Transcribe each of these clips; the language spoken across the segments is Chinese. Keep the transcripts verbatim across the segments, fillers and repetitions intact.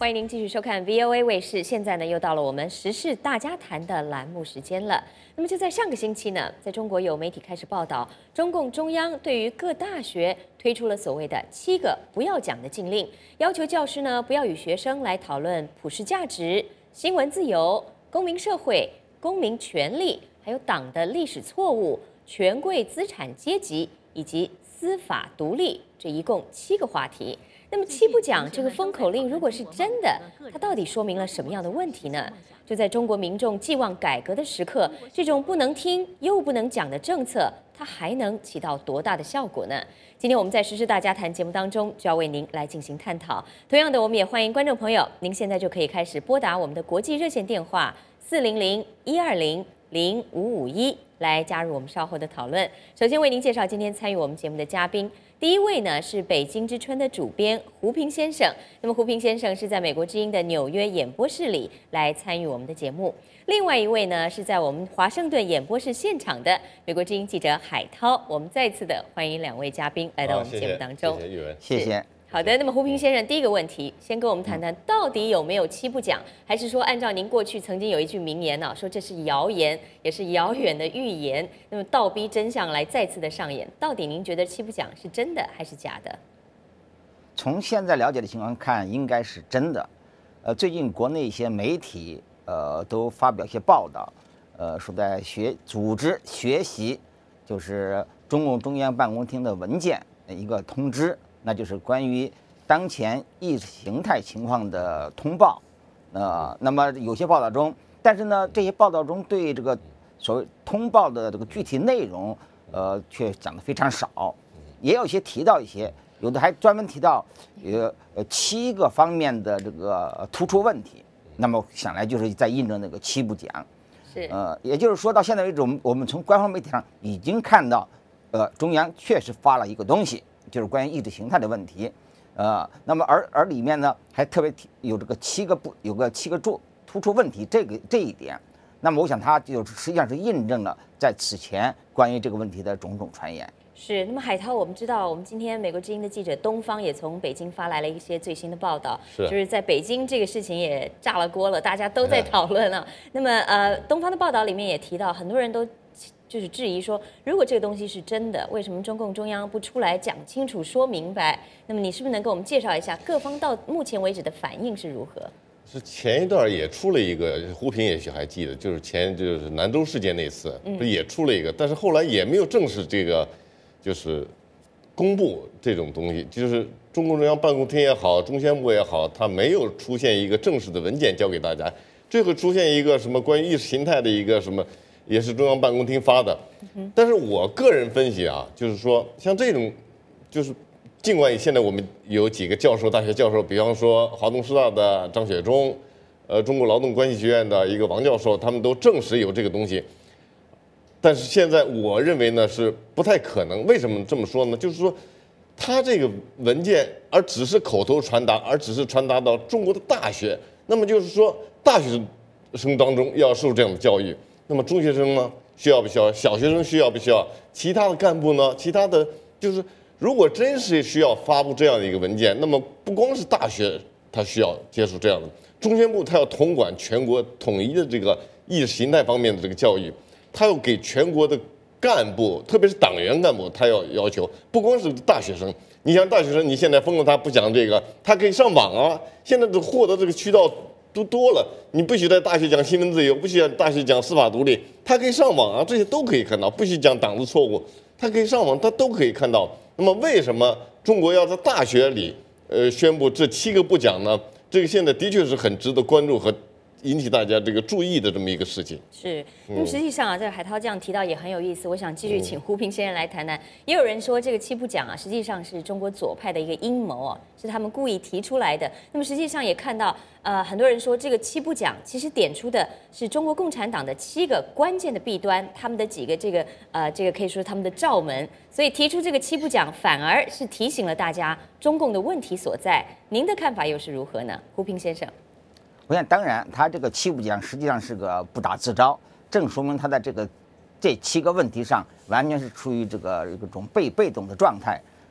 欢迎您继续收看 V O A 卫视。现在呢，又到了我们时事大家谈的栏目时间了。那么就在上个星期呢，在中国有媒体开始报道，中共中央对于各大学推出了所谓的七个不要讲的禁令，要求教师呢不要与学生来讨论普世价值、新闻自由、公民社会、公民权利，还有党的历史错误、权贵资产阶级以及司法独立，这一共七个话题。那么七不讲这个封口令，如果是真的，它到底说明了什么样的问题呢？就在中国民众寄望改革的时刻，这种不能听又不能讲的政策，它还能起到多大的效果呢？今天我们在时事大家谈节目当中，就要为您来进行探讨。同样的，我们也欢迎观众朋友，您现在就可以开始拨打我们的国际热线电话四零零一二零零五五一来加入我们稍后的讨论。首先为您介绍今天参与我们节目的嘉宾。第一位呢是北京之春的主编胡平先生，那么胡平先生是在美国之音的纽约演播室里来参与我们的节目。另外一位呢是在我们华盛顿演播室现场的美国之音记者海涛。我们再次的欢迎两位嘉宾来到我们节目当中。 谢谢玉文， 谢谢。 好的，那么胡平先生，第一个问题，先跟我们谈谈到底有没有七不讲，还是说按照您过去曾经有一句名言呢、啊，说这是谣言，也是遥远的预言，那么倒逼真相来再次的上演，到底您觉得七不讲是真的还是假的？ 从现在了解的情况看，应该是真的。呃，最近国内一些媒体呃都发表一些报道，呃，说在学组织学习，就是中共中央办公厅的文件一个通知。那就是关于当前意识形态情况的通报，呃，那么有些报道中，但是呢，这些报道中对这个所谓通报的这个具体内容，呃，却讲得非常少，也有些提到一些，有的还专门提到呃呃七个方面的这个突出问题，那么想来就是在印证那个七不讲， 是， 呃，也就是说到现在为止，我们我们从官方媒体上已经看到，呃，中央确实发了一个东西。就是关于意识形态的问题，呃，那么而而里面呢还特别提有这个七个不有个七个突突出问题这个这一点，那么我想它就实际上是印证了在此前关于这个问题的种种传言。 是，那么海涛，我们知道，我们今天美国之音的记者东方也从北京发来了一些最新的报道， 是就是在北京这个事情也炸了锅了，大家都在讨论了。那么呃，东方的报道里面也提到，很多人都就是质疑说，如果这个东西是真的，为什么中共中央不出来讲清楚、说明白？那么你是不是能给我们介绍一下各方到目前为止的反应是如何？ 是前一段也出了一个，胡平也许还记得，就是前就是兰州事件那次，不是也出了一个，但是后来也没有正式这个，就是公布这种东西，就是中共中央办公厅也好，中宣部也好，它没有出现一个正式的文件交给大家，这会出现一个什么关于意识形态的一个什么。也是中央办公厅发的，但是我个人分析啊，就是说像这种，就是尽管现在我们有几个教授，大学教授，比方说华东师大的张雪忠，呃，中国劳动关系学院的一个王教授，他们都证实有这个东西，但是现在我认为呢是不太可能。为什么这么说呢？就是说，他这个文件而只是口头传达，而只是传达到中国的大学，那么就是说大学生当中要受这样的教育。那么中学生呢，需要不需要？小学生需要不需要？其他的干部呢？其他的就是，如果真是需要发布这样的一个文件，那么不光是大学，它需要接受这样的，中宣部它要统管全国统一的这个意识形态方面的这个教育，它要给全国的干部，特别是党员干部，他要要求，不光是大学生。你像大学生，你现在封了他不讲这个，他可以上网啊，现在的获得这个渠道。都多了，你不许在大学讲新闻自由，不许在大学讲司法独立，他可以上网啊，这些都可以看到。不许讲党的错误，他可以上网，他都可以看到。那么为什么中国要在大学里，呃，宣布这七个不讲呢？这个现在的确是很值得关注和引起大家这个注意的这么一个事情。 是，那么实际上啊，这个海涛这样提到也很有意思。我想继续请胡平先生来谈谈。也有人说这个七不讲啊，实际上是中国左派的一个阴谋啊，是他们故意提出来的。那么实际上也看到，呃，很多人说这个七不讲其实点出的是中国共产党的七个关键的弊端，他们的几个这个呃这个可以说他们的罩门。所以提出这个七不讲，反而是提醒了大家中共的问题所在。您的看法又是如何呢，胡平先生？ 我想，当然，他这个七不讲实际上是个不打自招，正说明他在这个这七个问题上完全是处于这个一种被被动的状态。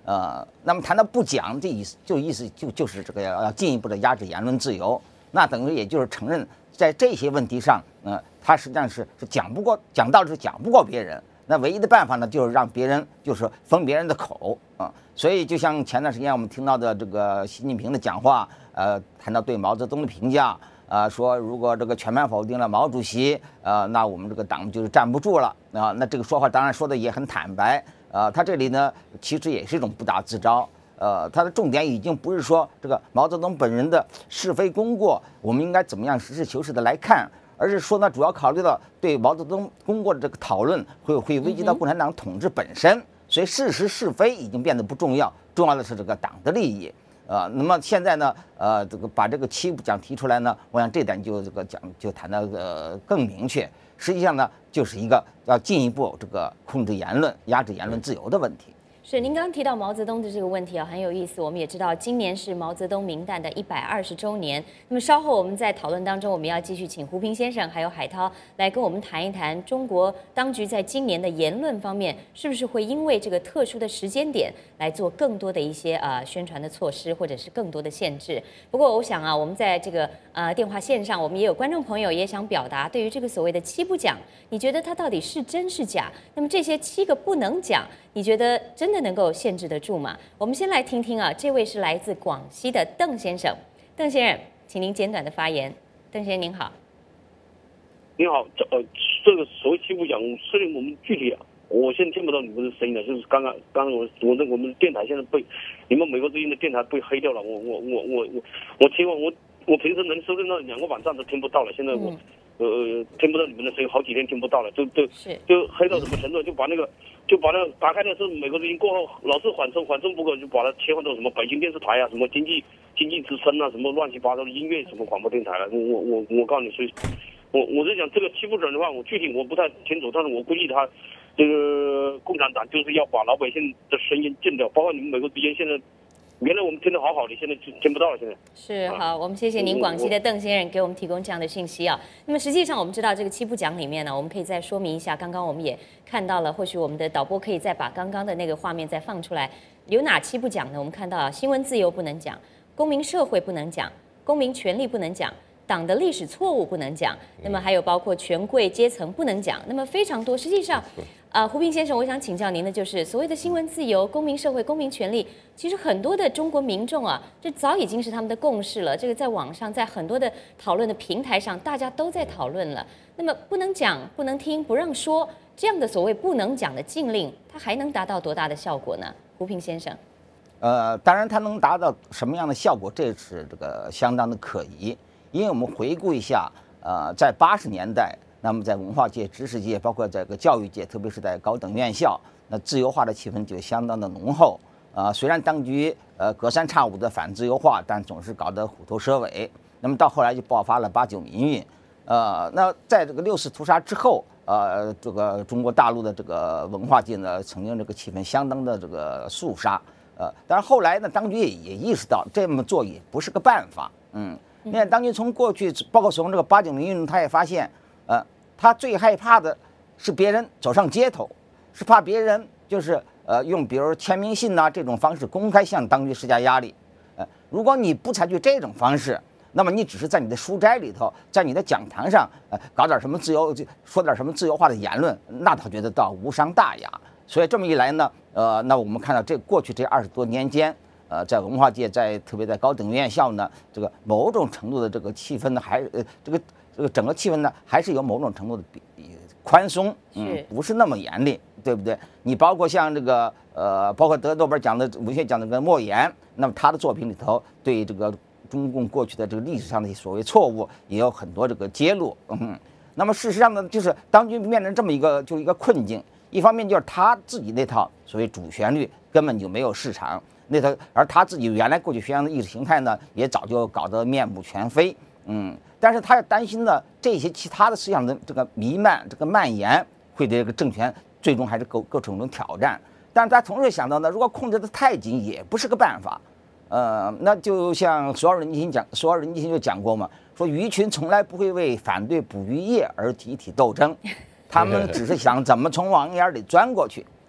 呃，那么谈到不讲，这意思就意思就就是这个要进一步的压制言论自由，那等于也就是承认在这些问题上，呃，他实际上是是讲不过，讲道理是讲不过别人。那唯一的办法呢，就是让别人就是封别人的口啊、呃。所以就像前段时间我们听到的这个习近平的讲话，呃，谈到对毛泽东的评价，啊、呃，说如果这个全盘否定了毛主席，呃，那我们这个党就是站不住了啊、呃。那这个说话当然说的也很坦白。呃，他这里呢，其实也是一种不打自招。呃，他的重点已经不是说这个毛泽东本人的是非功过，我们应该怎么样实事求是的来看，而是说呢，主要考虑到对毛泽东功过的这个讨论会会危及到共产党统治本身。所以事实是非已经变得不重要，重要的是这个党的利益。呃，那么现在呢，呃，这个把这个七不讲提出来呢，我想这点就这个讲就谈到呃更明确。实际上呢，就是一个要进一步这个控制言论、压制言论自由的问题。 是，您刚刚提到毛泽东的这个问题啊，很有意思。我们也知道，今年是毛泽东冥诞的一百二十周年。那么稍后我们在讨论当中，我们要继续请胡平先生还有海涛来跟我们谈一谈中国当局在今年的言论方面，是不是会因为这个特殊的时间点来做更多的一些呃宣传的措施，或者是更多的限制。不过我想啊，我们在这个呃电话线上，我们也有观众朋友也想表达对于这个所谓的七不讲，你觉得它到底是真是假？那么这些七个不能讲，你觉得真的能够限制得住吗？我们先来听听啊，这位是来自广西的邓先生。邓先生，请您简短的发言。邓先生您好。 您好，这呃，这个所谓七不讲，所以我们具体，我现在听不到你们的声音了，就是刚刚刚刚我我的我们电台现在被你们美国之音的电台被黑掉了，我我我我我我听我我平时能收听到两个晚上都听不到了，现在我。嗯呃，听不到你们的声音，好几天听不到了，就就就黑到什么程度？就把那个，就把那个打开的是美国之音过后，老是缓冲，缓冲不够，就把它切换到什么北京电视台啊，什么经济经济之声啊，什么乱七八糟的音乐什么广播电台了。我我我我告诉你，所以，我我在讲这个七不准的话，我具体我不太清楚，但是我估计他这个共产党就是要把老百姓的声音禁掉，包括你们美国之音现在。原来我们听得好好的，现在听不到了。现在是好，我们谢谢您广西的邓先生给我们提供这样的信息啊。那么实际上我们知道这个七不讲里面呢，我们可以再说明一下。刚刚我们也看到了，或许我们的导播可以再把刚刚的那个画面再放出来。有哪七不讲呢？我们看到啊，新闻自由不能讲，公民社会不能讲，公民权利不能讲。党的历史错误不能讲，那么还有包括权贵阶层不能讲，那么非常多。实际上，啊，胡平先生，我想请教您的就是所谓的新闻自由、公民社会、公民权利，其实很多的中国民众啊，这早已经是他们的共识了。这个在网上，在很多的讨论的平台上，大家都在讨论了。那么不能讲、不能听、不让说，这样的所谓不能讲的禁令，它还能达到多大的效果呢？胡平先生， 呃，当然它能达到什么样的效果，这是这个相当的可疑。因为我们回顾一下，呃，在八十年代，那么在文化界、知识界，包括这个教育界，特别是在高等院校，那自由化的气氛就相当的浓厚。啊、呃，虽然当局呃隔三差五的反自由化，但总是搞得虎头蛇尾。那么到后来就爆发了八九民运。呃，那在这个六四屠杀之后，呃，这个中国大陆的这个文化界呢，曾经这个气氛相当的这个肃杀。呃，但是后来呢，当局也也意识到这么做也不是个办法。嗯。你看，当局从过去，包括从这个八九民运，他也发现，呃，他最害怕的是别人走上街头，是怕别人就是呃用比如签名信呐、啊、这种方式公开向当局施加压力。呃，如果你不采取这种方式，那么你只是在你的书斋里头，在你的讲堂上，呃，搞点什么自由，说点什么自由化的言论，那他觉得倒无伤大雅。所以这么一来呢，呃，那我们看到这过去这二十多年间。呃，在文化界，在特别在高等院校呢，这个某种程度的这个气氛呢，还呃，这个这个整个气氛呢，还是有某种程度的比宽松，嗯，不是那么严厉，对不对？你包括像这个呃，包括得诺贝尔奖的文学奖的这个莫言，那么他的作品里头对这个中共过去的这个历史上的所谓错误也有很多这个揭露，嗯，那么事实上呢，就是当局面临这么一个就一个困境，一方面就是他自己那套所谓主旋律根本就没有市场。那他，而他自己原来过去宣扬的意识形态呢，也早就搞得面目全非，嗯，但是他也担心呢，这些其他的思想的这个弥漫、这个蔓延，会对这个政权最终还是构构成一种挑战。但是他同时想到呢，如果控制得太紧，也不是个办法。呃，那就像索尔仁金讲，索尔仁金就讲过嘛，说鱼群从来不会为反对捕鱼业而集体斗争，他们只是想怎么从网眼里钻过去。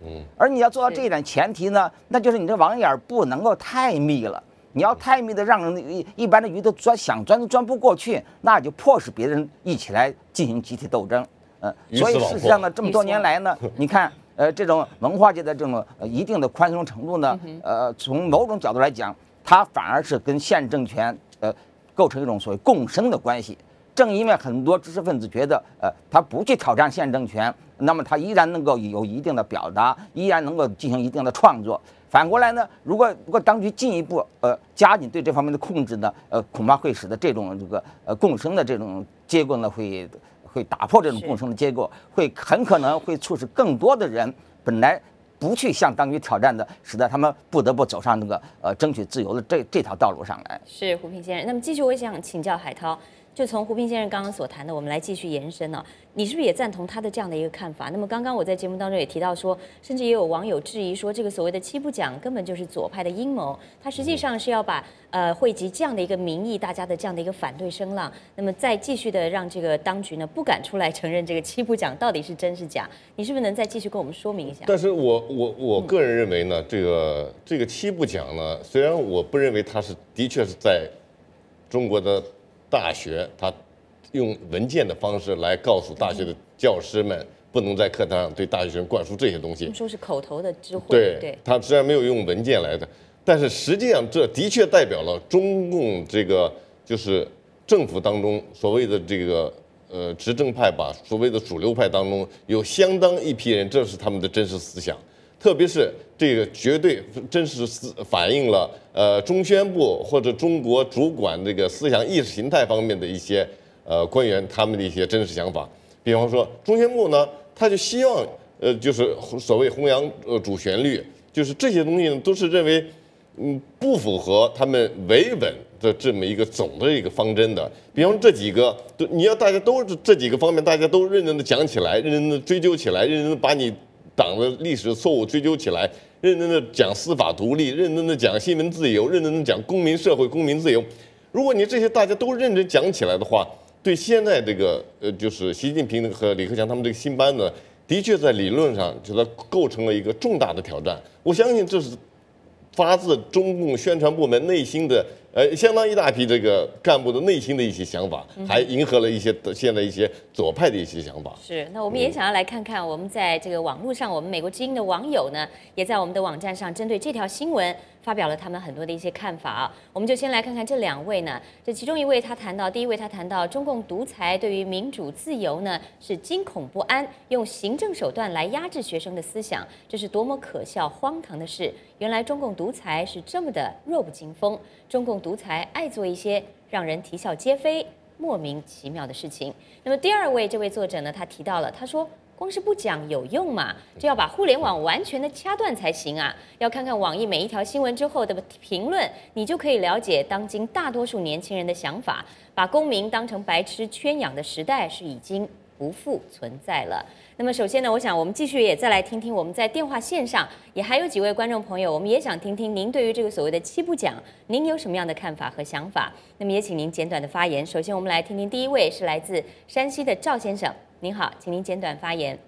嗯，而你要做到这一点，前提呢，那就是你这网眼不能够太密了。你要太密的让人一一般的鱼都钻想钻都钻不过去，那就迫使别人一起来进行集体斗争。呃，所以事实上呢，这么多年来呢，你看，呃，这种文化界的这种、呃、一定的宽松程度呢，呃，从某种角度来讲，它反而是跟现政权呃构成一种所谓共生的关系。正因为很多知识分子觉得，呃，他不去挑战现政权，那么他依然能够有一定的表达，依然能够进行一定的创作。反过来呢，如果如果当局进一步呃加紧对这方面的控制呢，呃，恐怕会使得这种这个呃共生的这种结构呢，会会打破这种共生的结构，会很可能会促使更多的人本来不去向当局挑战的，使得他们不得不走上那个呃争取自由的这这条道路上来。 是胡平先生，那么继续我想请教海涛。就从胡平先生刚刚所谈的，我们来继续延伸呢、哦。你是不是也赞同他的这样的一个看法？那么刚刚我在节目当中也提到说，甚至也有网友质疑说，这个所谓的七不讲根本就是左派的阴谋，它实际上是要把呃汇集这样的一个民意，大家的这样的一个反对声浪，那么再继续的让这个当局呢不敢出来承认这个七不讲到底是真是假。你是不是能再继续跟我们说明一下？ 但是我我我个人认为呢，这个这个七不讲呢，虽然我不认为它是的确是在中国的大学，他用文件的方式来告诉大学的教师们，不能在课堂上对大学生灌输这些东西。 他们说是口头的知会， 对， 对， 他虽然没有用文件来的，但是实际上这的确代表了中共这个就是政府当中所谓的这个呃执政派吧，所谓的主流派当中有相当一批人，这是他们的真实思想。特别是这个绝对真实思反映了呃中宣部或者中国主管这个思想意识形态方面的一些呃官员他们的一些真实想法。比方说中宣部呢，他就希望呃就是所谓弘扬呃主旋律，就是这些东西呢都是认为嗯不符合他们维稳的这么一个总的一个方针的。比方说这几个，都你要大家都是这几个方面，大家都认真的讲起来，认真的追究起来，认真的把你党的历史错误追究起来，认真的讲司法独立，认真的讲新闻自由，认真的讲公民社会、公民自由。如果你这些大家都认真讲起来的话，对现在这个呃，就是习近平和李克强他们这个新班子，的确在理论上就它构成了一个重大的挑战。我相信这是发自中共宣传部门内心的，呃，相当一大批这个干部的内心的一些想法，还迎合了一些现在一些左派的一些想法。 是，那我们也想要来看看，我们在这个网络上，我们美国之音的网友呢，也在我们的网站上针对这条新闻发表了他们很多的一些看法啊。我们就先来看看这两位呢，这其中一位他谈到，第一位他谈到中共独裁对于民主自由呢是惊恐不安，用行政手段来压制学生的思想，这是多么可笑荒唐的事！原来中共独裁是这么的弱不禁风，中共独裁爱做一些让人啼笑皆非、莫名其妙的事情。那么第二位这位作者呢，他提到了，他说光是不讲有用嘛，就要把互联网完全的掐断才行啊！要看看网易每一条新闻之后的评论，你就可以了解当今大多数年轻人的想法。把公民当成白痴圈养的时代是已经不复存在了。那么首先呢，我想我们继续也再来听听我们在电话线上也还有几位观众朋友，我们也想听听您对于这个所谓的七不讲，您有什么样的看法和想法？那么也请您简短的发言。首先我们来听听第一位是来自山西的赵先生，您好，请您简短发言。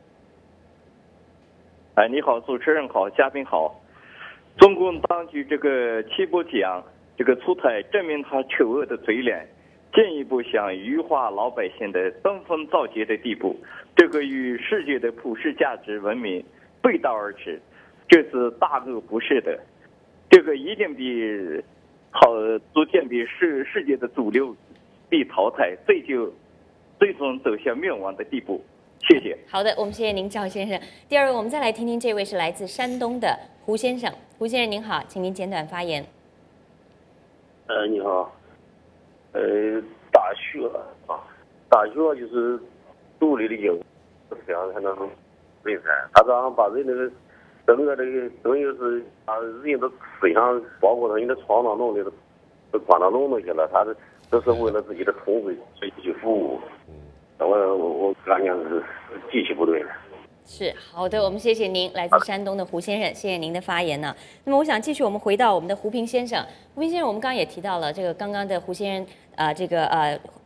哎，你好，主持人好，嘉宾好。中共当局这个七不讲这个出台，证明他丑恶的嘴脸进一步向愚化老百姓的登峰造极的地步，这个与世界的普世价值文明背道而驰，这是大恶不赦的。这个一定比好逐渐比世世界的主流被淘汰，最就最终走向灭亡的地步。谢谢。 好的，我们谢谢您，赵先生。第二位，我们再来听听这位是来自山东的胡先生。胡先生您好，请您简短发言。 呃，你好。呃，大学啊，大学就是独立的英，这样才能人才。他这样把人那个整个这个等于是把人的思想，包括他人的创造能力都关到笼子去了。他是这是为了自己的统治阶级服务。我我我感觉是极其不对的。 是好的，我们谢谢您，来自山东的胡先生，谢谢您的发言呢。那么我想继续，我们回到我们的胡平先生。胡平先生，我们刚刚也提到了这个刚刚的胡先生，呃，这个呃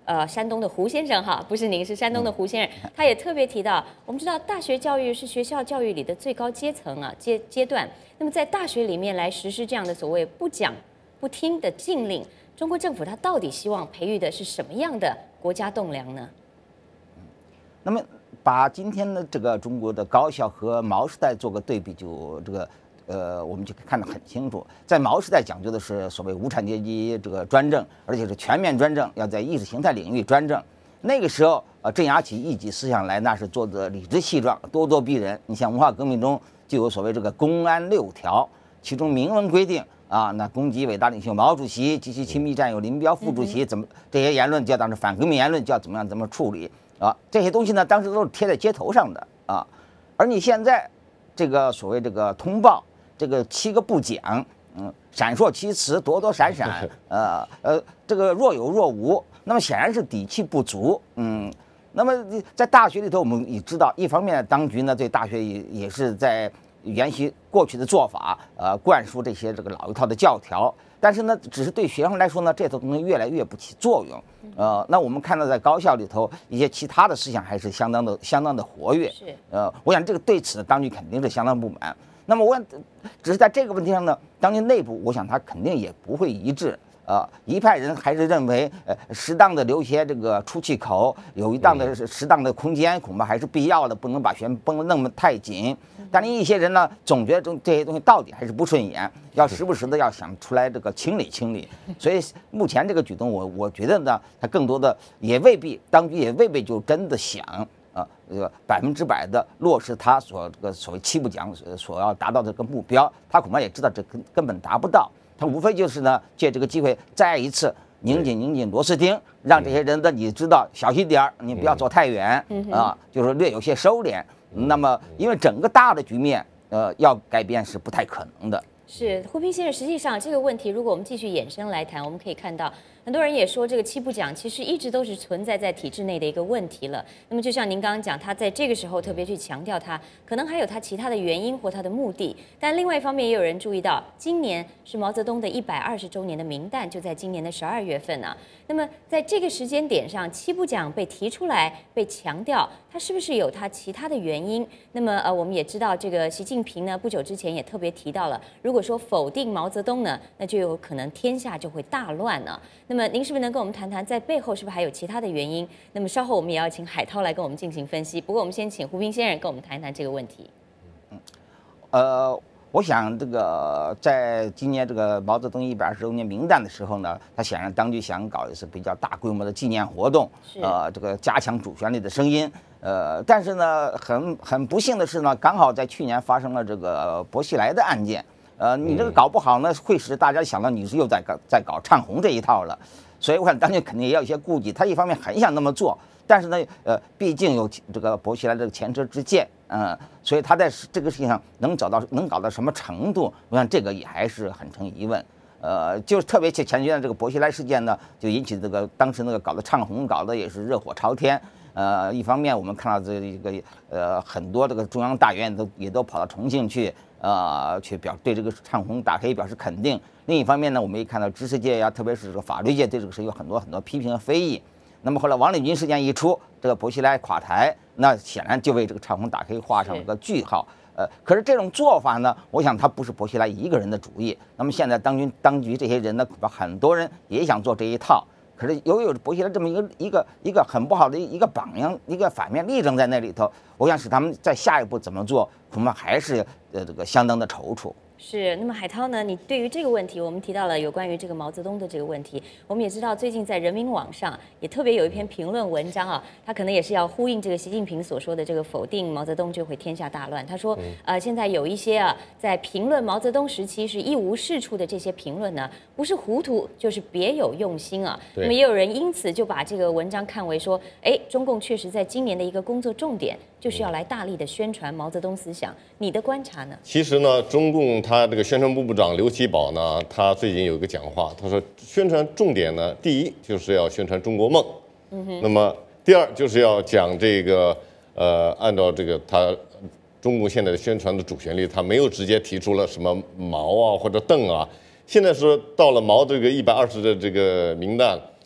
呃山东的胡先生哈，不是您，是山东的胡先生，他也特别提到，我们知道大学教育是学校教育里的最高阶层啊阶阶段，那么在大学里面来实施这样的所谓不讲不听的禁令，中国政府它到底希望培育的是什么样的国家栋梁呢？ 那么把今天的这个中国的高校和毛时代做个对比，就这个呃，我们就可以看得很清楚。在毛时代讲究的是所谓无产阶级这个专政，而且是全面专政，要在意识形态领域专政。那个时候呃，镇压起异己思想来，那是做的理直气壮、咄咄逼人。你像文化革命中就有所谓这个公安六条，其中明文规定啊，那攻击伟大领袖毛主席及其亲密战友林彪副主席怎么这些言论，就要当成反革命言论，就要怎么样怎么处理。啊，这些东西呢，当时都是贴在街头上的啊，而你现在这个所谓这个通报，这个七个不讲，嗯，闪烁其词，躲躲闪闪，呃呃，这个若有若无，那么显然是底气不足，嗯，那么在大学里头，我们也知道，一方面当局呢对大学也也是在沿袭过去的做法，呃，灌输这些这个老一套的教条。但是呢，只是对学生来说呢，这套东西越来越不起作用。呃，那我们看到在高校里头一些其他的思想还是相当的、相当的活跃。 是。 呃，我想这个对此呢，当局肯定是相当不满。那么我想，只是在这个问题上呢，当局内部，我想他肯定也不会一致。呃，一派人还是认为，呃，适当的留些这个出气口，有一档的适当的空间，恐怕还是必要的，不能把弦绷得那么太紧。但是一些人呢，总觉得这这些东西到底还是不顺眼，要时不时的要想出来这个清理清理。所以目前这个举动我，我我觉得呢，他更多的也未必，当局也未必就真的想啊，这个百分之百的落实他所这个所谓七不讲所要达到的这个目标，他恐怕也知道这根根本达不到。他无非就是呢，借这个机会再一次拧紧拧紧螺丝钉，让这些人的你知道小心点儿，你不要走太远啊，就是略有些收敛。那么，因为整个大的局面，呃，要改变是不太可能的。 是胡平先生，实际上这个问题，如果我们继续衍生来谈，我们可以看到，很多人也说这个七不讲其实一直都是存在在体制内的一个问题了。那么就像您刚刚讲，他在这个时候特别去强调它，可能还有他其他的原因或他的目的。但另外一方面，也有人注意到，今年是毛泽东的一百二十周年的名诞，就在今年的十二月份啊。那么在这个时间点上，七不讲被提出来被强调，它是不是有它其他的原因？那么呃，我们也知道，这个习近平呢，不久之前也特别提到了，如果说否定毛泽东呢，那就有可能天下就会大乱了。那么您是不是能跟我们谈谈，在背后是不是还有其他的原因？那么稍后我们也要请海涛来跟我们进行分析。不过我们先请胡平先生跟我们谈一谈这个问题。 嗯，呃。我想，这个在今年这个毛泽东一百二十周年名诞的时候呢，他显然当局想搞的是比较大规模的纪念活动，呃，这个加强主旋律的声音，呃，但是呢，很很不幸的是呢，刚好在去年发生了这个薄熙来的案件，呃，你这个搞不好呢，会使大家想到你是又在搞在搞唱红这一套了，所以我想当局肯定也有一些顾忌，他一方面很想那么做。但是呢，呃，毕竟有这个薄熙来这个前车之鉴，嗯，所以他在这个事情上能找到能搞到什么程度，我想这个也还是很成疑问。呃，就是特别前前段这个薄熙来事件呢，就引起这个当时那个搞的唱红，搞的也是热火朝天。呃，一方面我们看到这一个呃很多这个中央大员都也都跑到重庆去，呃，去表对这个唱红打黑表示肯定。另一方面呢，我们也看到知识界呀，特别是这个法律界对这个事有很多很多批评和非议。那么后来王立军事件一出，这个薄熙来垮台，那显然就为这个唱红打黑画上了个句号。呃，可是这种做法呢，我想他不是薄熙来一个人的主意。那么现在当军当局这些人呢，恐怕很多人也想做这一套。可是由于有薄熙来这么一个一个一个很不好的一个榜样，一个反面例证在那里头，我想使他们在下一步怎么做，恐怕还是呃这个相当的踌躇。 是，那么海涛呢？你对于这个问题，我们提到了有关于这个毛泽东的这个问题，我们也知道最近在人民网上也特别有一篇评论文章啊，他可能也是要呼应这个习近平所说的这个否定毛泽东就会天下大乱。他说，呃，现在有一些啊在评论毛泽东时期是一无是处的这些评论呢，不是糊涂就是别有用心啊。那么也有人因此就把这个文章看为说，哎，中共确实在今年的一个工作重点就是要来大力的宣传毛泽东思想。你的观察呢？ 其实呢，中共他这个宣传部部长刘奇葆呢，他最近有一个讲话，他说宣传重点呢，第一就是要宣传中国梦，嗯哼，那么第二就是要讲这个呃，按照这个他中共现在的宣传的主旋律，他没有直接提出了什么毛啊或者邓啊，现在说到了毛这个一百二十的这个名诞，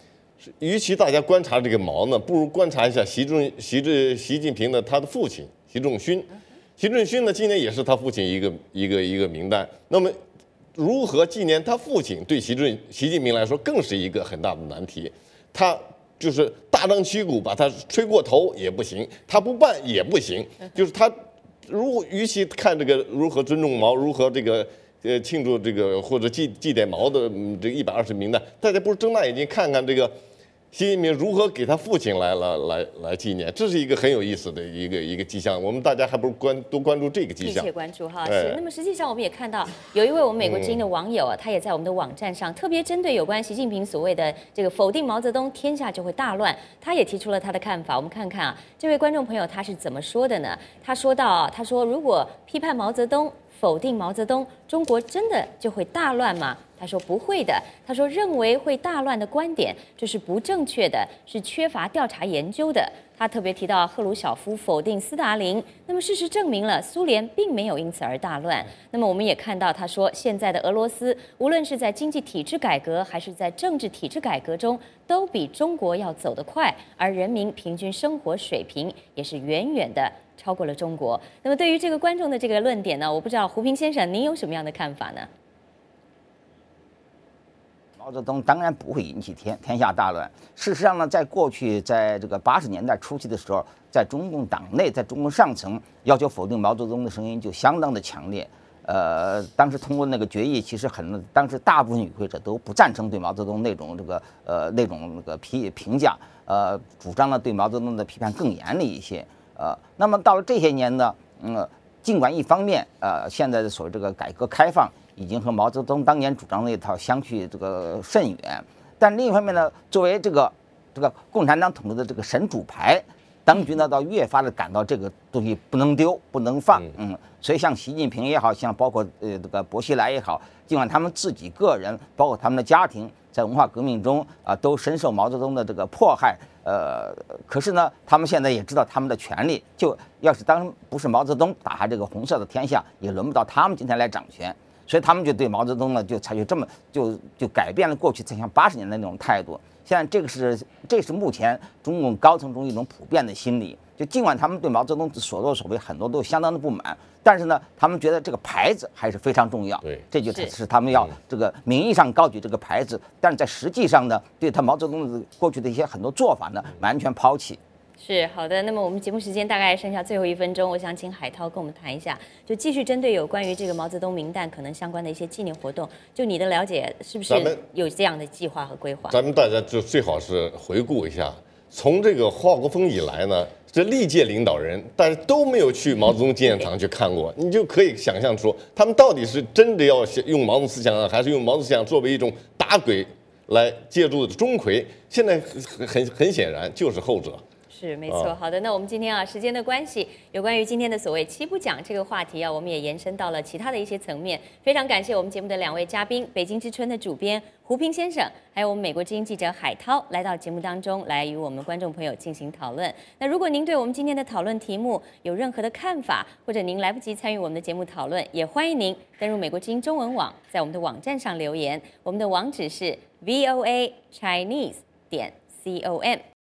与其大家观察这个毛呢，不如观察一下习仲习志习近平的他的父亲习仲勋。习仲勋呢，今年也是他父亲一个一个一个名单。那么，如何纪念他父亲，对习近习近平来说更是一个很大的难题。他就是大张旗鼓把他吹过头也不行，他不办也不行，就是他如与其看这个如何尊重毛，如何这个。呃，庆祝这个或者祭祭奠毛的嗯这个一百二十名单，大家不是睁大眼睛看看这个习近平如何给他父亲来来来来纪念，这是一个很有意思的一个一个迹象。我们大家还不如关多关注这个迹象， 密切关注哈。 哎是。那么实际上我们也看到有一位我们美国之音的网友啊，他也在我们的网站上特别针对有关习近平所谓的这个否定毛泽东，天下就会大乱，他也提出了他的看法。我们看看啊，这位观众朋友他是怎么说的呢？他说到啊，他说如果批判毛泽东。否定毛泽东，中国真的就会大乱吗？他说不会的。他说认为会大乱的观点这是不正确的，是缺乏调查研究的。他特别提到赫鲁晓夫否定斯大林，那么事实证明了苏联并没有因此而大乱。那么我们也看到，他说现在的俄罗斯，无论是在经济体制改革还是在政治体制改革中，都比中国要走得快，而人民平均生活水平也是远远的超过了中国。那么对于这个观众的这个论点呢，我不知道胡平先生您有什么样的看法呢？ 毛泽东当然不会引起天天下大乱。事实上呢，在过去，在这个八十年代初期的时候，在中共党内，在中共上层要求否定毛泽东的声音就相当的强烈。呃，当时通过那个决议，其实很，当时大部分与会者都不赞成对毛泽东那种这个呃那种那个批评价，呃，主张呢对毛泽东的批判更严厉一些。呃，那么到了这些年呢，嗯，尽管一方面，呃，现在的所谓这个改革开放已经和毛泽东当年主张的那套相去这个甚远，但另一方面呢，作为这个这个共产党统治的这个神主牌，当局呢倒越发的感到这个东西不能丢，不能放，嗯，所以像习近平也好像包括呃这个薄熙来也好，尽管他们自己个人，包括他们的家庭，在文化革命中啊、呃、都深受毛泽东的这个迫害。呃，可是呢，他们现在也知道他们的权利，就要是当不是毛泽东打下这个红色的天下，也轮不到他们今天来掌权，所以他们就对毛泽东呢，就采取这么就就改变了过去像八十年代那种态度。现在这个是这是目前中共高层中一种普遍的心理，就尽管他们对毛泽东所作所为很多都相当的不满，但是呢，他们觉得这个牌子还是非常重要。 对， 这就是他们要这个名义上高举这个牌子，但是在实际上呢，对他毛泽东的过去的一些很多做法呢，完全抛弃。 是好的，那么我们节目时间大概剩下最后一分钟，我想请海涛跟我们谈一下，就继续针对有关于这个毛泽东名单可能相关的一些纪念活动，就你的了解是不是有这样的计划和规划？ 咱们大家就最好是回顾一下，从这个华国锋以来呢，这历届领导人大家都没有去毛泽东纪念堂去看过，你就可以想象出他们到底是真的要用毛泽东思想，还是用毛泽东思想作为一种打鬼来借助的钟馗？现在很很很显然就是后者。 是没错，好的，那我们今天啊，时间的关系，有关于今天的所谓七不讲这个话题啊，我们也延伸到了其他的一些层面。非常感谢我们节目的两位嘉宾，北京之春的主编胡平先生，还有我们美国之音记者海涛，来到节目当中来与我们观众朋友进行讨论。那如果您对我们今天的讨论题目有任何的看法，或者您来不及参与我们的节目讨论，也欢迎您登入美国之音中文网，在我们的网站上留言。我们的网址是 V O A Chinese 点 com。